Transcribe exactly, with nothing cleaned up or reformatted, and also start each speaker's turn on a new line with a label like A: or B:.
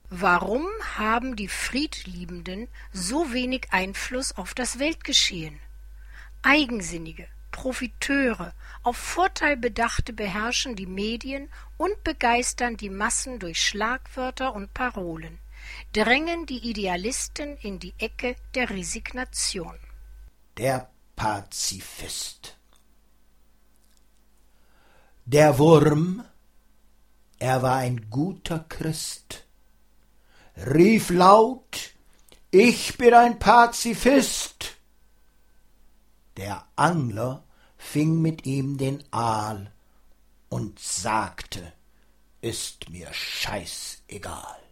A: Warum haben die Friedliebenden so wenig Einfluss auf das Weltgeschehen? Eigensinnige, Profiteure, auf Vorteil Bedachte beherrschen die Medien und begeistern die Massen durch Schlagwörter und Parolen, drängen die Idealisten in die Ecke der Resignation.
B: Der Pazifist. Der Wurm, er war ein guter Christ, rief laut: Ich bin ein Pazifist. Der Angler fing mit ihm den Aal und sagte: Ist mir scheißegal.